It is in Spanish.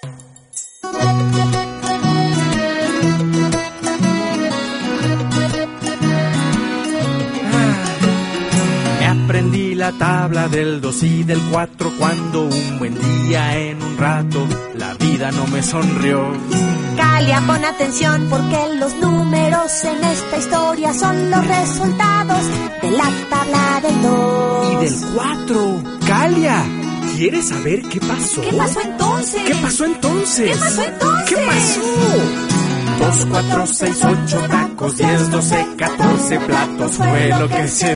Aprendí la tabla del 2 y del 4 cuando un buen día en un rato la vida no me sonrió. Calia, pon atención porque los números en esta historia son los resultados de la tabla del 2 y del 4. Calia, ¿quieres saber qué pasó? ¿Qué pasó entonces? ¿Qué pasó entonces? ¿Qué pasó entonces? ¿Qué pasó? 2, 4, 6, 8 tacos, 10, 12, 14 platos fue lo que se